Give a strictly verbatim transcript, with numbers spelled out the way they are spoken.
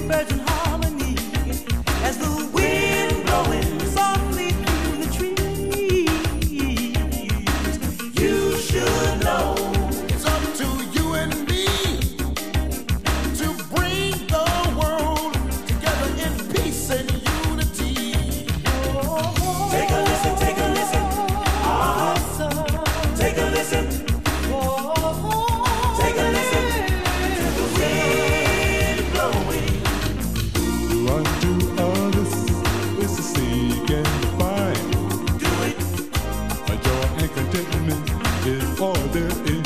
birds in harmony as the wind blowing softly through the trees. You should know It's up to you and me to bring the world together in peace and unity. take a listen, take a listen. Uh-huh. Take a listen. Take a listen to the wind blowing. Unto others is to seek and find. Do it. A joy and contentment is all there is.